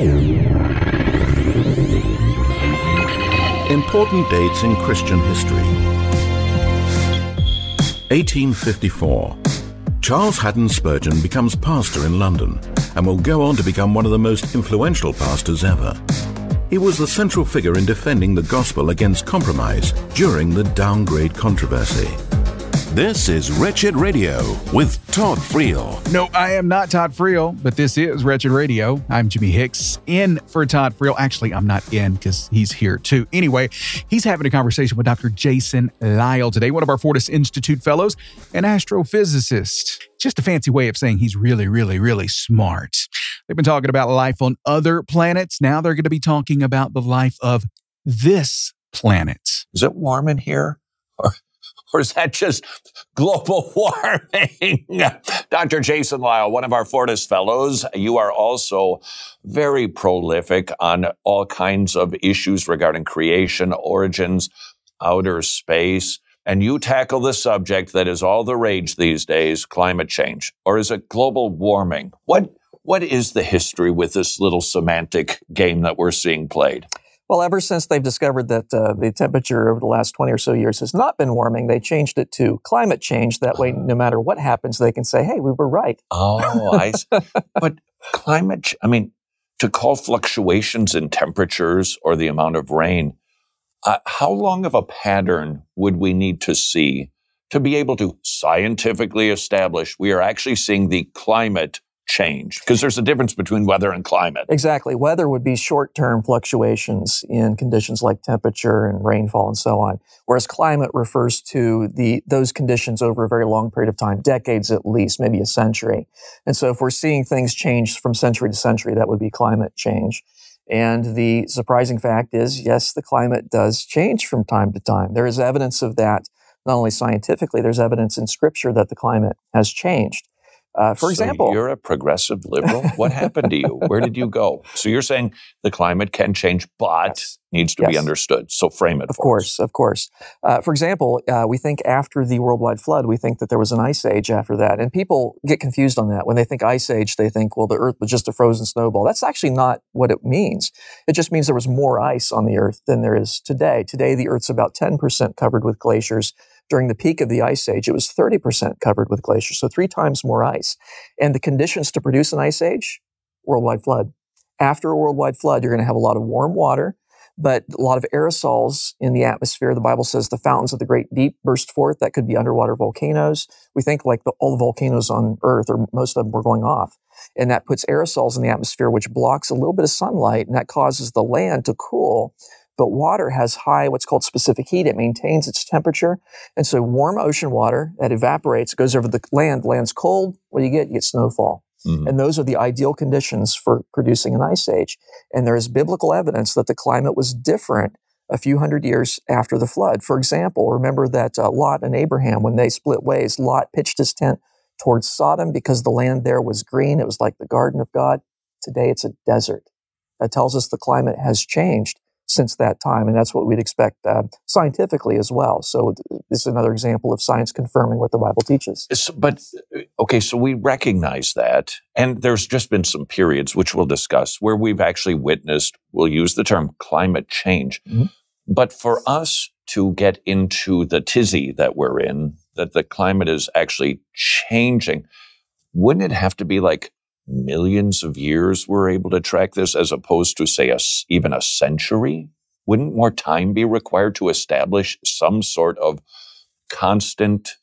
Important dates in Christian history. 1854. Charles Haddon Spurgeon becomes pastor in London and will go on to become one of the most influential pastors ever. He was the central figure in defending the gospel against compromise during the downgrade controversy. This is Wretched Radio with Todd Friel. No, I am not Todd Friel, but this is Wretched Radio. I'm Jimmy Hicks, in for Todd Friel. Actually, I'm not in because he's here too. Anyway, he's having a conversation with Dr. Jason Lisle today, one of our Fortis Institute fellows, an astrophysicist. Just a fancy way of saying he's really, really, really smart. They've been talking about life on other planets. Now they're going to be talking about the life of this planet. Is it warm in here? Or is that just global warming? Dr. Jason Lisle, one of our Fortis fellows, you are also very prolific on all kinds of issues regarding creation, origins, outer space, and you tackle the subject that is all the rage these days, climate change. Or is it global warming? What is the history with this little semantic game that we're seeing played? Well, ever since they've discovered that the temperature over the last 20 or so years has not been warming, they changed it to climate change. That way, no matter what happens, they can say, hey, we were right. Oh, I see. But climate, to call fluctuations in temperatures or the amount of rain, how long of a pattern would we need to see to be able to scientifically establish we are actually seeing the climate change? Because there's a difference between weather and climate. Exactly. Weather would be short-term fluctuations in conditions like temperature and rainfall and so on, whereas climate refers to those conditions over a very long period of time, decades at least, maybe a century. And so if we're seeing things change from century to century, that would be climate change. And the surprising fact is, yes, the climate does change from time to time. There is evidence of that, not only scientifically, there's evidence in Scripture that the climate has changed. For example, you're a progressive liberal. What happened to you? Where did you go? So you're saying the climate can change, but needs to be understood. So frame it. Of course. For example, we think after the worldwide flood, we think that there was an ice age after that. And people get confused on that. When they think ice age, they think, well, the earth was just a frozen snowball. That's actually not what it means. It just means there was more ice on the earth than there is today. Today, the earth's about 10% covered with glaciers. During the peak of the ice age, it was 30% covered with glaciers, so 3 times more ice. And the conditions to produce an ice age, worldwide flood. After a worldwide flood, you're going to have a lot of warm water, but a lot of aerosols in the atmosphere. The Bible says the fountains of the great deep burst forth. That could be underwater volcanoes. We think like all the volcanoes on Earth, or most of them, were going off. And that puts aerosols in the atmosphere, which blocks a little bit of sunlight, and that causes the land to cool. But water has high, what's called specific heat. It maintains its temperature. And so warm ocean water that evaporates, goes over the land. The land's cold. What do you get? You get snowfall. Mm-hmm. And those are the ideal conditions for producing an ice age. And there is biblical evidence that the climate was different a few hundred years after the flood. For example, remember that Lot and Abraham, when they split ways, Lot pitched his tent towards Sodom because the land there was green. It was like the garden of God. Today it's a desert. That tells us the climate has changed since that time, and that's what we'd expect scientifically as well. So this is another example of science confirming what the Bible teaches. So we recognize that, and there's just been some periods, which we'll discuss, where we've actually witnessed, we'll use the term climate change. Mm-hmm. But for us to get into the tizzy that we're in, that the climate is actually changing, wouldn't it have to be like millions of years we're able to track this, as opposed to, say, even a century? Wouldn't more time be required to establish some sort of constant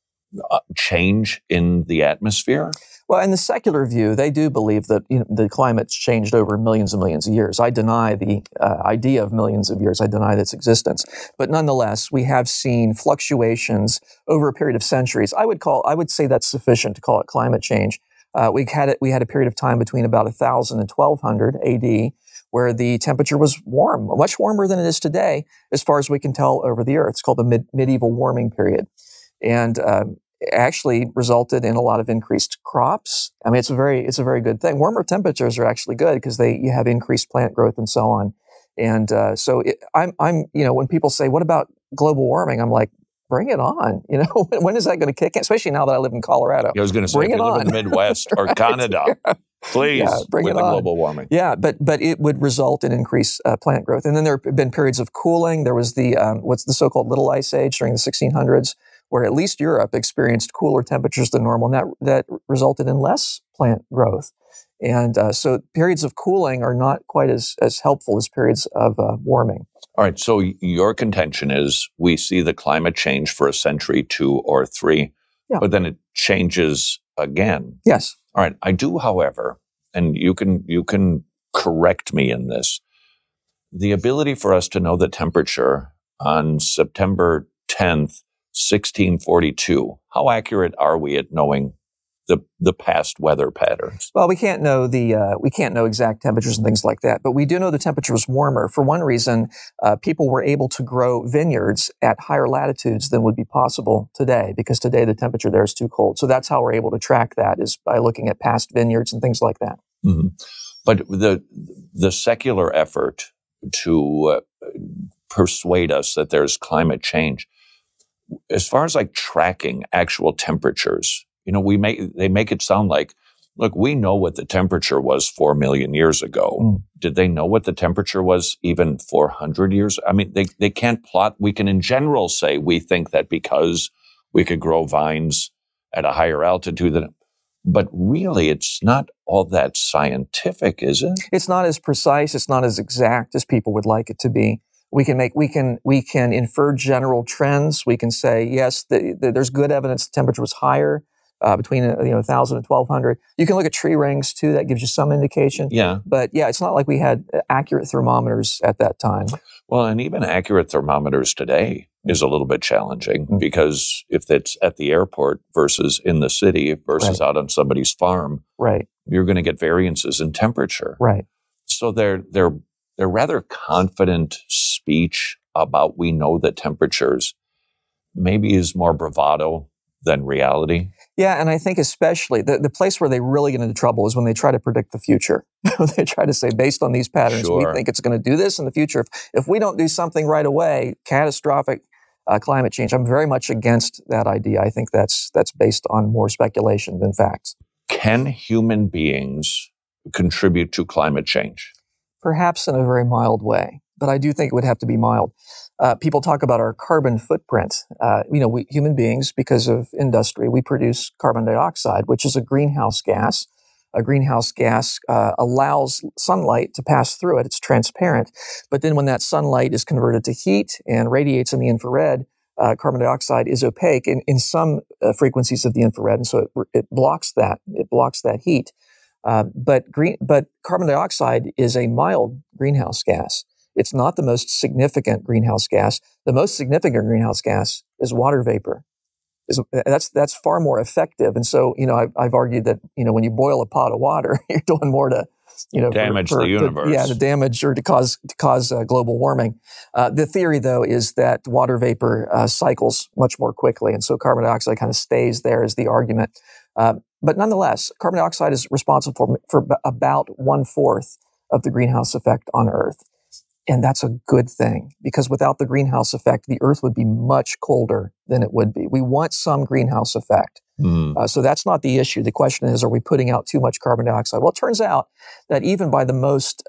change in the atmosphere? Well, in the secular view, they do believe that the climate's changed over millions and millions of years. I deny the idea of millions of years. I deny its existence. But nonetheless, we have seen fluctuations over a period of centuries. I would say that's sufficient to call it climate change. We had a period of time between about 1000 and 1200 AD where the temperature was warm, much warmer than it is today, as far as we can tell over the earth. It's called the medieval warming period. And actually resulted in a lot of increased crops. I mean, it's a very good thing. Warmer temperatures are actually good because you have increased plant growth and so on. And when people say, "What about global warming?" I'm like, bring it on. You know, when is that going to kick in? Especially now that I live in Colorado. I was going to say, bring if it you live in on. the Midwest or Canada, please, bring with it the on. global warming. Yeah, but it would result in increased plant growth. And then there have been periods of cooling. There was the what's the so-called Little Ice Age during the 1600s, where at least Europe experienced cooler temperatures than normal, and that resulted in less plant growth. And so periods of cooling are not quite as helpful as periods of warming. All right, so your contention is we see the climate change for a century, 2 or 3, but then it changes again. Yes. All right, I do, however, and you can correct me in this, the ability for us to know the temperature on September 10th, 1642, how accurate are we at knowing the past weather patterns? Well, we can't know exact temperatures and things like that, but we do know the temperature was warmer. For one reason, people were able to grow vineyards at higher latitudes than would be possible today, because today the temperature there is too cold. So that's how we're able to track that, is by looking at past vineyards and things like that. Mm-hmm. But the secular effort to persuade us that there's climate change, as far as like tracking actual temperatures, you know, they make it sound like, look, we know what the temperature was 4 million years ago. Mm. Did they know what the temperature was even 400 years? I mean, they can't plot. We can in general say we think that because we could grow vines at a higher altitude than, but really it's not all that scientific, is it? It's not as precise. It's not as exact as people would like it to be. We can infer general trends. We can say, yes, there's good evidence the temperature was higher between 1,000 and 1,200. You can look at tree rings too. That gives you some indication. Yeah. But yeah, it's not like we had accurate thermometers at that time. Well, and even accurate thermometers today is a little bit challenging, because if it's at the airport versus in the city versus out on somebody's farm, right, you're going to get variances in temperature. Right. So they're rather confident speech about we know the temperatures maybe is more bravado than reality. Yeah, and I think especially the place where they really get into trouble is when they try to predict the future. They try to say, based on these patterns, we think it's going to do this in the future. If we don't do something right away, catastrophic climate change. I'm very much against that idea. I think that's based on more speculation than facts. Can human beings contribute to climate change? Perhaps in a very mild way, but I do think it would have to be mild. People talk about our carbon footprint. We human beings, because of industry, we produce carbon dioxide, which is a greenhouse gas. A greenhouse gas allows sunlight to pass through it. It's transparent. But then when that sunlight is converted to heat and radiates in the infrared, carbon dioxide is opaque in some frequencies of the infrared, and so it blocks that. It blocks that heat. But carbon dioxide is a mild greenhouse gas. It's not the most significant greenhouse gas. The most significant greenhouse gas is water vapor. That's far more effective. And so, I've argued that, when you boil a pot of water, you're doing more to, damage the universe. To damage or to cause global warming. The theory, though, is that water vapor cycles much more quickly, and so carbon dioxide kind of stays there is the argument. But nonetheless, carbon dioxide is responsible for about 1/4 of the greenhouse effect on Earth. And that's a good thing, because without the greenhouse effect, the Earth would be much colder than it would be. We want some greenhouse effect. So that's not the issue. The question is, are we putting out too much carbon dioxide? Well, it turns out that even by the most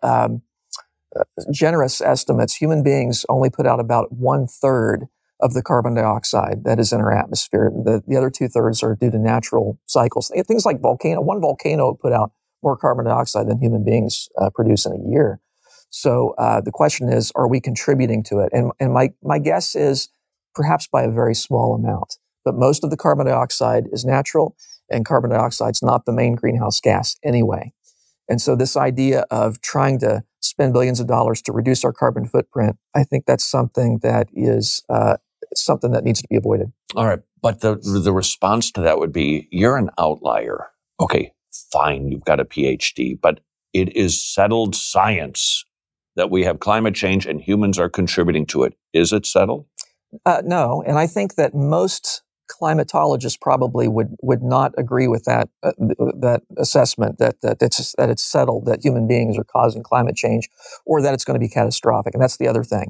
generous estimates, human beings only put out about 1/3 of the carbon dioxide that is in our atmosphere. The other 2/3 are due to natural cycles. Things like one volcano put out more carbon dioxide than human beings produce in a year. So the question is, are we contributing to it? And my guess is perhaps by a very small amount. But most of the carbon dioxide is natural, and carbon dioxide is not the main greenhouse gas anyway. And so this idea of trying to spend billions of dollars to reduce our carbon footprint, I think that's something that is something that needs to be avoided. All right. But the response to that would be, you're an outlier. Okay, fine, you've got a PhD, but it is settled science that we have climate change and humans are contributing to it. Is it settled? No, and I think that most climatologists probably would not agree with that assessment that it's settled that human beings are causing climate change, or that it's going to be catastrophic. And that's the other thing.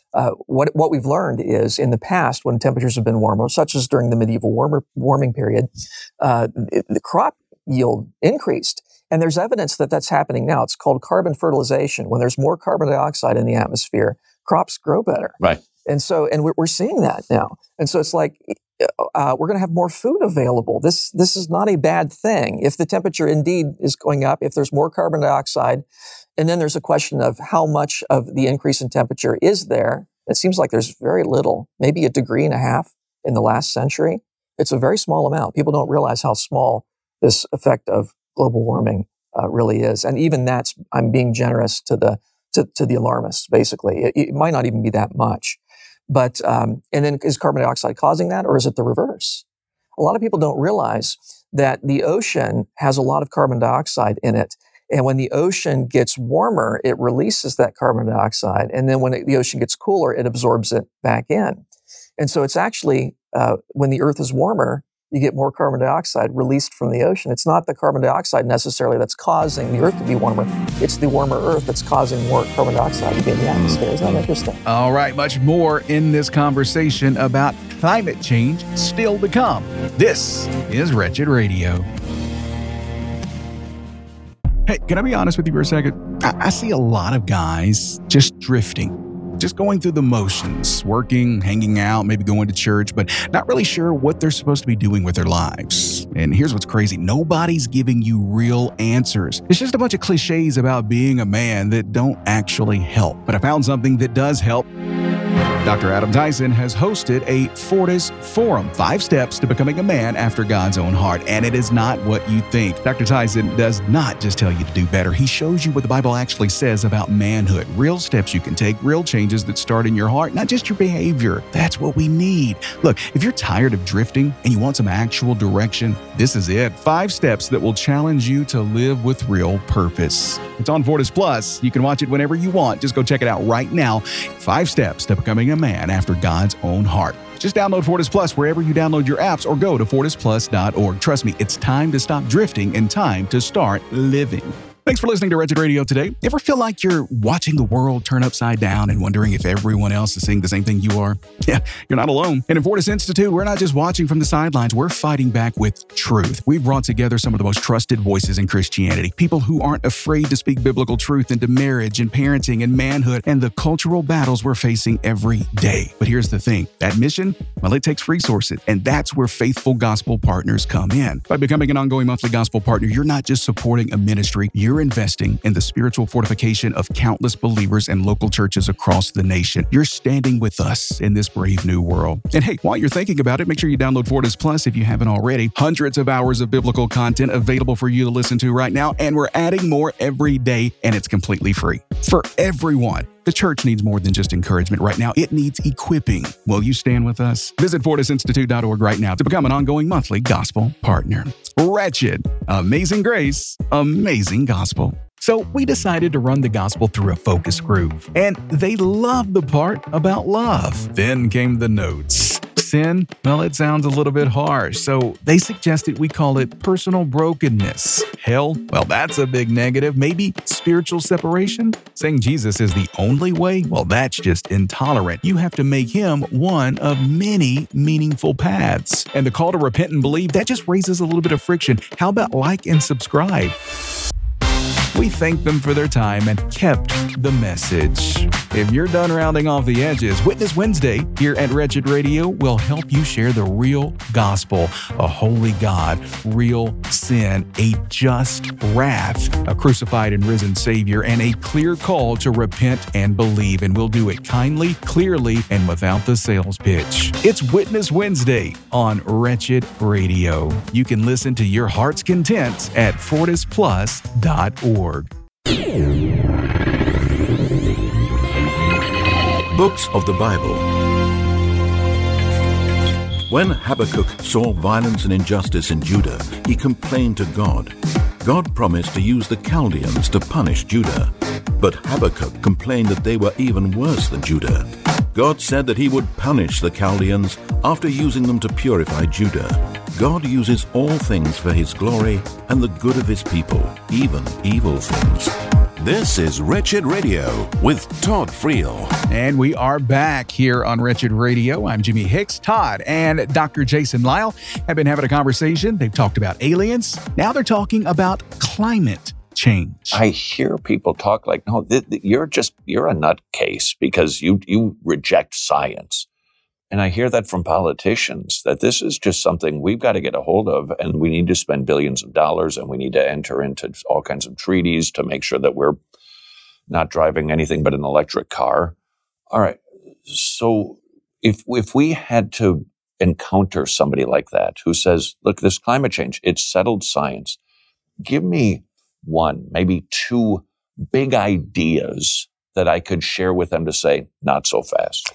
what we've learned is in the past, when temperatures have been warmer, such as during the medieval warming period, the crop yield increased. And there's evidence that that's happening now. It's called carbon fertilization. When there's more carbon dioxide in the atmosphere, crops grow better. Right. And we're seeing that now. And so it's like, we're going to have more food available. This is not a bad thing. If the temperature indeed is going up, if there's more carbon dioxide, and then there's a question of how much of the increase in temperature is there. It seems like there's very little, maybe 1.5 degrees in the last century. It's a very small amount. People don't realize how small this effect of global warming really is. And even that's, I'm being generous to the alarmists, basically. It might not even be that much. But, and then is carbon dioxide causing that, or is it the reverse? A lot of people don't realize that the ocean has a lot of carbon dioxide in it. And when the ocean gets warmer, it releases that carbon dioxide. And then when the ocean gets cooler, it absorbs it back in. And so it's actually, when the earth is warmer, you get more carbon dioxide released from the ocean. It's not the carbon dioxide necessarily that's causing the earth to be warmer. It's the warmer earth that's causing more carbon dioxide to be in the atmosphere. Isn't that interesting? All right, much more in this conversation about climate change still to come. This is Wretched Radio. Hey, can I be honest with you for a second? I see a lot of guys just drifting. Just going through the motions, working, hanging out, maybe going to church, but not really sure what they're supposed to be doing with their lives. And here's what's crazy. Nobody's giving you real answers. It's just a bunch of cliches about being a man that don't actually help. But I found something that does help. Dr. Adam Tyson has hosted a Fortis Forum, 5 steps to becoming a man after God's own heart. And it is not what you think. Dr. Tyson does not just tell you to do better. He shows you what the Bible actually says about manhood. Real steps you can take, real changes that start in your heart, not just your behavior. That's what we need. Look, if you're tired of drifting and you want some actual direction, this is it. 5 steps that will challenge you to live with real purpose. It's on Fortis Plus. You can watch it whenever you want. Just go check it out right now. 5 steps to becoming a man after God's own heart. Just download Fortis Plus wherever you download your apps or go to fortisplus.org. Trust me, it's time to stop drifting and time to start living. Thanks for listening to Wretched Radio today. Ever feel like you're watching the world turn upside down and wondering if everyone else is seeing the same thing you are? Yeah, you're not alone. And in Fortis Institute, we're not just watching from the sidelines, we're fighting back with truth. We've brought together some of the most trusted voices in Christianity, people who aren't afraid to speak biblical truth into marriage and parenting and manhood and the cultural battles we're facing every day. But here's the thing, that mission, well, it takes resources, and that's where faithful gospel partners come in. By becoming an ongoing monthly gospel partner, you're not just supporting a ministry, you're investing in the spiritual fortification of countless believers and local churches across the nation. You're standing with us in this brave new world. And hey, while you're thinking about it, make sure you download Fortis Plus if you haven't already. Hundreds of hours of biblical content available for you to listen to right now, and we're adding more every day, and it's completely free for everyone. The church needs more than just encouragement right now. It needs equipping. Will you stand with us? Visit fortisinstitute.org right now to become an ongoing monthly gospel partner. Wretched, amazing grace, amazing gospel. So we decided to run the gospel through a focus group, and they loved the part about love. Then came the notes. Sin, well, it sounds a little bit harsh, so they suggested we call it personal brokenness. Hell, well, that's a big negative. Maybe spiritual separation? Saying Jesus is the only way? Well, that's just intolerant. You have to make him one of many meaningful paths. And the call to repent and believe, that just raises a little bit of friction. How about like and subscribe? We thanked them for their time and kept the message. If you're done rounding off the edges, Witness Wednesday here at Wretched Radio will help you share the real gospel, a holy God, real sin, a just wrath, a crucified and risen Savior, and a clear call to repent and believe. And we'll do it kindly, clearly, and without the sales pitch. It's Witness Wednesday on Wretched Radio. You can listen to your heart's content at fortisplus.org. Books of the Bible. When Habakkuk saw violence and injustice in Judah, he complained to God. God promised to use the Chaldeans to punish Judah, but Habakkuk complained that they were even worse than Judah. God said that he would punish the Chaldeans after using them to purify Judah. God uses all things for his glory and the good of his people, even evil things. This is Wretched Radio with Todd Friel. And we are back here on Wretched Radio. I'm Jimmy Hicks. Todd and Dr. Jason Lisle have been having a conversation. They've talked about aliens. Now they're talking about climate change. I hear people talk like, no, you're a nutcase because you reject science. And I hear that from politicians, that this is just something we've got to get a hold of, and we need to spend billions of dollars, and we need to enter into all kinds of treaties to make sure that we're not driving anything but an electric car. All right. So if we had to encounter somebody like that who says, look, this climate change, it's settled science, give me one, maybe two big ideas that I could share with them to say, not so fast.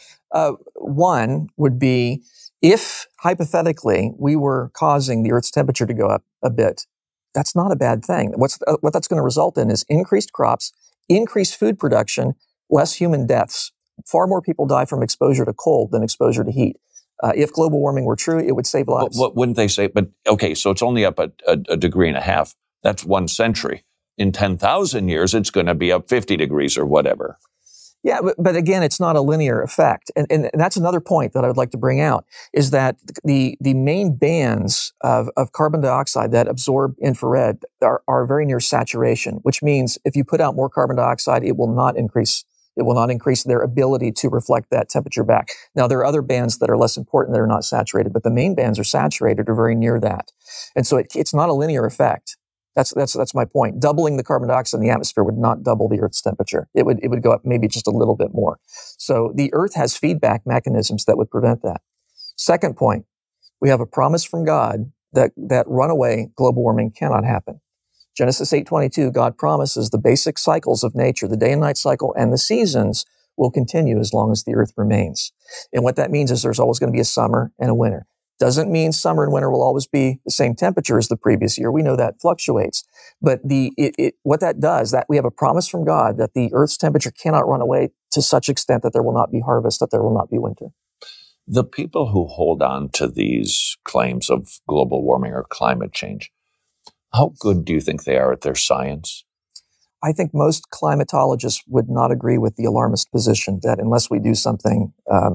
One would be if, hypothetically, we were causing the Earth's temperature to go up a bit, that's not a bad thing. What that's going to result in is increased crops, increased food production, less human deaths. Far more people die from exposure to cold than exposure to heat. If global warming were true, it would save lives. What wouldn't they say? But okay, so it's only up a degree and a half. That's 1 century. In 10,000 years, it's going to be up 50 degrees or whatever. Yeah, but again, it's not a linear effect. And that's another point that I would like to bring out, is that the main bands of carbon dioxide that absorb infrared are very near saturation, which means if you put out more carbon dioxide, it will not increase their ability to reflect that temperature back. Now, there are other bands that are less important that are not saturated, but the main bands are saturated or very near that. And so it's not a linear effect. That's my point. Doubling the carbon dioxide in the atmosphere would not double the Earth's temperature. It would go up maybe just a little bit more. So the Earth has feedback mechanisms that would prevent that. Second point, we have a promise from God that runaway global warming cannot happen. Genesis 8:22, God promises the basic cycles of nature, the day and night cycle and the seasons, will continue as long as the Earth remains. And what that means is there's always going to be a summer and a winter. Doesn't mean summer and winter will always be the same temperature as the previous year. We know that fluctuates. But what that does, that we have a promise from God that the Earth's temperature cannot run away to such extent that there will not be harvest, that there will not be winter. The people who hold on to these claims of global warming or climate change, how good do you think they are at their science? I think most climatologists would not agree with the alarmist position that unless we do something,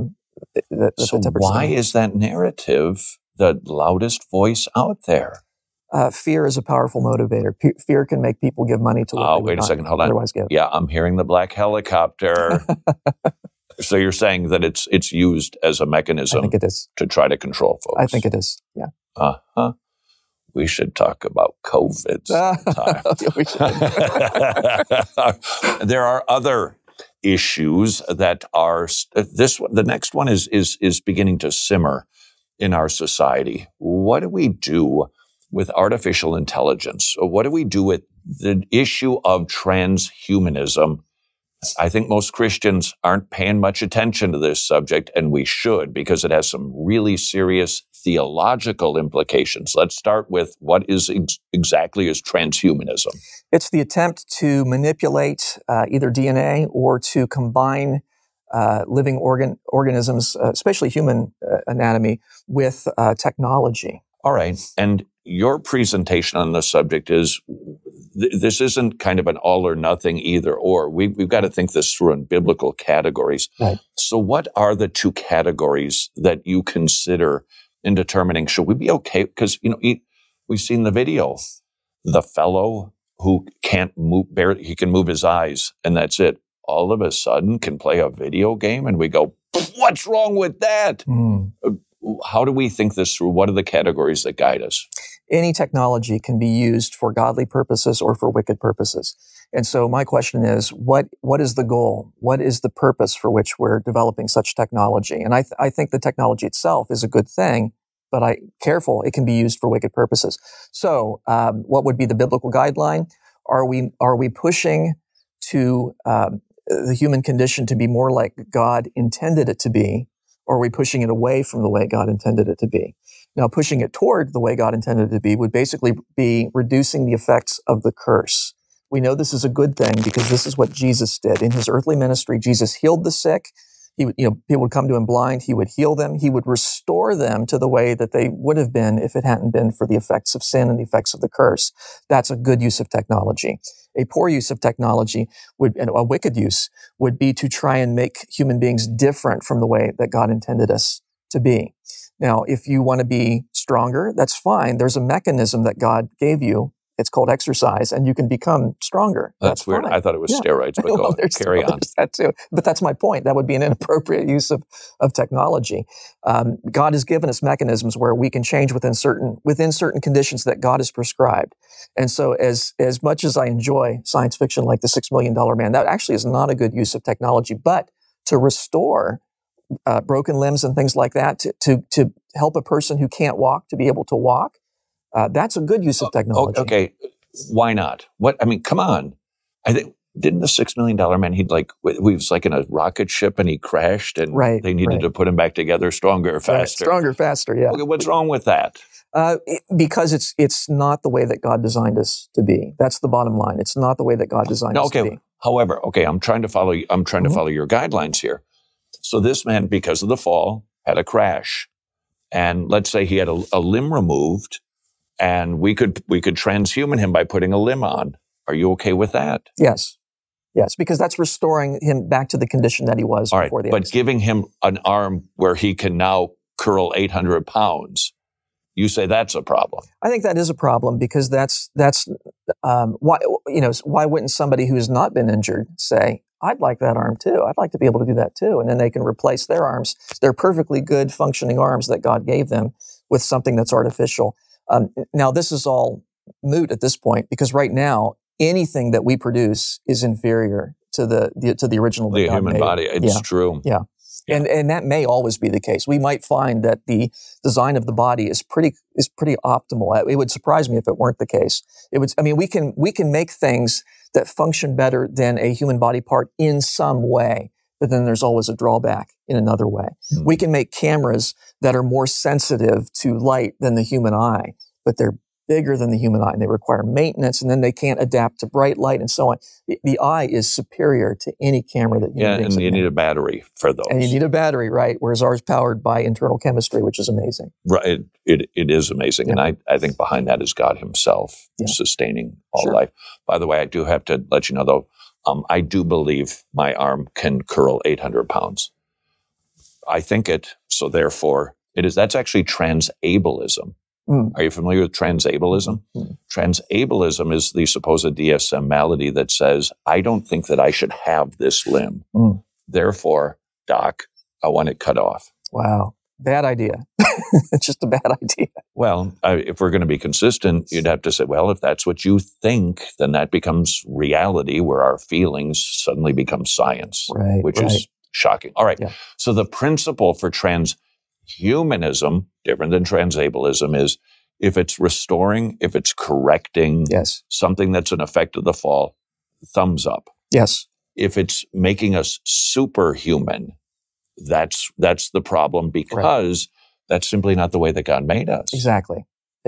so why is that narrative the loudest voice out there? Fear is a powerful motivator. Fear can make people give money to what they would wait a second, hold on. Otherwise give. Yeah, I'm hearing the black helicopter. So you're saying that it's used as a mechanism I think it is. To try to control folks? I think it is, yeah. Uh-huh. We should talk about COVID sometime. We should. There are other issues that are the next one is beginning to simmer in our society. What do we do with artificial intelligence? What do we do with the issue of transhumanism? I think most Christians aren't paying much attention to this subject, and we should, because it has some really serious theological implications. Let's start with what is exactly is transhumanism. It's the attempt to manipulate either DNA or to combine living organisms, especially human anatomy, with technology. All right. And your presentation on the subject is this isn't kind of an all or nothing either or. We've got to think this through in biblical categories. Right. So what are the two categories that you consider in determining, should we be okay? Because, we've seen the video. The fellow who can't move, he can move his eyes, and that's it. All of a sudden can play a video game, and we go, what's wrong with that? How do we think this through? What are the categories that guide us? Any technology can be used for godly purposes or for wicked purposes. And so my question is, what is the goal? What is the purpose for which we're developing such technology? And I think the technology itself is a good thing, but careful, it can be used for wicked purposes. So what would be the biblical guideline? Are we pushing to the human condition to be more like God intended it to be, or are we pushing it away from the way God intended it to be? Now, pushing it toward the way God intended it to be would basically be reducing the effects of the curse. We know this is a good thing because this is what Jesus did. In his earthly ministry, Jesus healed the sick, He would, people would come to him blind. He would heal them. He would restore them to the way that they would have been if it hadn't been for the effects of sin and the effects of the curse. That's a good use of technology. A poor use of technology and a wicked use would be to try and make human beings different from the way that God intended us to be. Now, if you want to be stronger, that's fine. There's a mechanism that God gave you. It's called exercise, and you can become stronger. That's weird. Fine. I thought it was steroids, but Well, carry on. There's that too. But that's my point. That would be an inappropriate use of technology. God has given us mechanisms where we can change within certain conditions that God has prescribed. And so as much as I enjoy science fiction like The $6 Million Man, that actually is not a good use of technology. But to restore broken limbs and things like that, to help a person who can't walk to be able to walk, that's a good use of technology. Okay, why not? Come on. I think, didn't the $6 Million Man, he was like in a rocket ship and he crashed and they needed to put him back together stronger, faster. Right. Stronger, faster, yeah. Okay, what's wrong with that? Because it's not the way that God designed us to be. That's the bottom line. It's not the way that God designed us to be. However, I'm trying to follow you. I'm trying to follow your guidelines here. So this man, because of the fall, had a crash. And let's say he had a limb removed, and we could transhuman him by putting a limb on. Are you okay with that? Yes, because that's restoring him back to the condition that he was before the accident. But giving him an arm where he can now curl 800 pounds, you say that's a problem. I think that is a problem because that's why wouldn't somebody who has not been injured say, I'd like that arm too. I'd like to be able to do that too. And then they can replace their arms, their perfectly good functioning arms that God gave them, with something that's artificial. Now, this is all moot at this point because right now, anything that we produce is inferior to the original. The human body. It's true. Yeah. And that may always be the case. We might find that the design of the body is pretty optimal. It would surprise me if it weren't the case. We can make things that function better than a human body part in some way, but then there's always a drawback in another way. Mm-hmm. We can make cameras that are more sensitive to light than the human eye, but they're bigger than the human eye and they require maintenance, and then they can't adapt to bright light and so on. The eye is superior to any camera that you and you need a battery for those. And you need a battery, right? Whereas ours is powered by internal chemistry, which is amazing. Right. It is amazing. Yeah. And I think behind that is God himself sustaining all life. By the way, I do have to let you know, though, I do believe my arm can curl 800 pounds. I think it, so therefore it is. That's actually transableism. Are you familiar with transableism? Transableism is the supposed DSM malady that says, I don't think that I should have this limb. Therefore, doc, I want it cut off. Wow. Bad idea. It's just a bad idea. Well, if we're going to be consistent, you'd have to say, well, if that's what you think, then that becomes reality where our feelings suddenly become science, which is shocking. All right. Yeah. So the principle for transhumanism, different than transableism, is if it's restoring, if it's correcting something that's an effect of the fall, thumbs up. Yes. If it's making us superhuman, that's the problem because that's simply not the way that God made us. Exactly.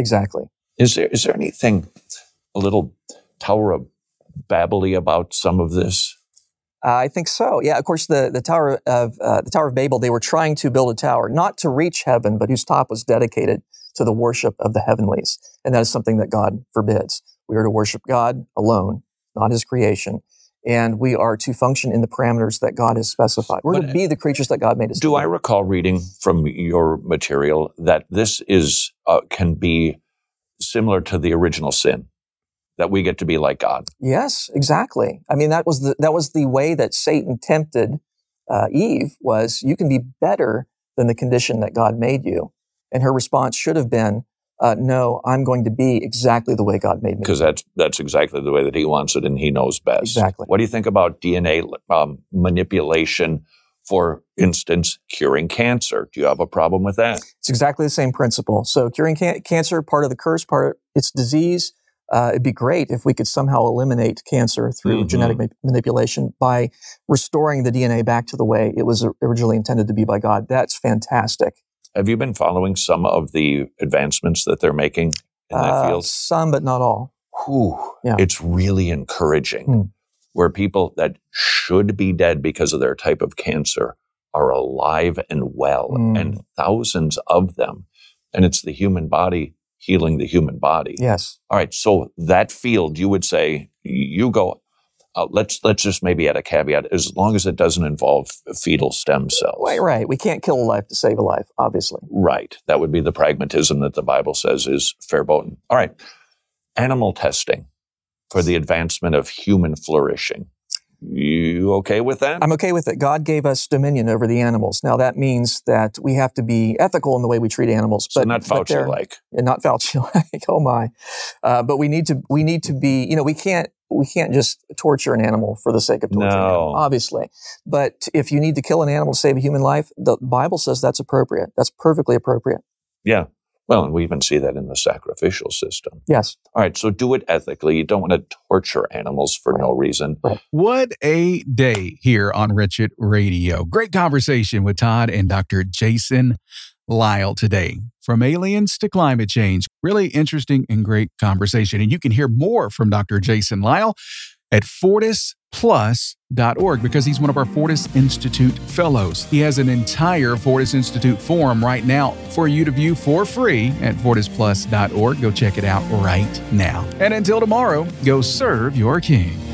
Is there anything a little Tower of Babel-y about some of this? I think so. Yeah, of course, the Tower of Babel, they were trying to build a tower, not to reach heaven, but whose top was dedicated to the worship of the heavenlies. And that is something that God forbids. We are to worship God alone, not his creation. And we are to function in the parameters that God has specified. We're to be the creatures that God made us to be. Do I recall reading from your material that this is can be similar to the original sin? That we get to be like God. Yes, exactly. I mean, that was the way that Satan tempted Eve, was you can be better than the condition that God made you. And her response should have been, no, I'm going to be exactly the way God made me. Because that's exactly the way that he wants it and he knows best. Exactly. What do you think about DNA manipulation, for instance, curing cancer? Do you have a problem with that? It's exactly the same principle. So curing cancer, part of the curse, part of its disease. It'd be great if we could somehow eliminate cancer through genetic manipulation by restoring the DNA back to the way it was originally intended to be by God. That's fantastic. Have you been following some of the advancements that they're making in that field? Some, but not all. Yeah. It's really encouraging where people that should be dead because of their type of cancer are alive and well, and thousands of them. And it's the human body healing the human body. Yes. All right. So that field, you would say, you go, let's just maybe add a caveat, as long as it doesn't involve fetal stem cells. Right. We can't kill a life to save a life, obviously. Right. That would be the pragmatism that the Bible says is verboten. All right. Animal testing for the advancement of human flourishing. You okay with that? I'm okay with it. God gave us dominion over the animals. Now, that means that we have to be ethical in the way we treat animals. So not Fauci-like. Not Fauci-like, oh my. But we need to be, we can't just torture an animal for the sake of torturing an animal, obviously. But if you need to kill an animal to save a human life, the Bible says that's appropriate. That's perfectly appropriate. Yeah. Well, and we even see that in the sacrificial system. Yes. All right, so do it ethically. You don't want to torture animals for no reason. Right. What a day here on Wretched Radio. Great conversation with Todd and Dr. Jason Lisle today. From aliens to climate change. Really interesting and great conversation. And you can hear more from Dr. Jason Lisle at FortisPlus.org because he's one of our Fortis Institute fellows. He has an entire Fortis Institute forum right now for you to view for free at FortisPlus.org. Go check it out right now. And until tomorrow, go serve your king.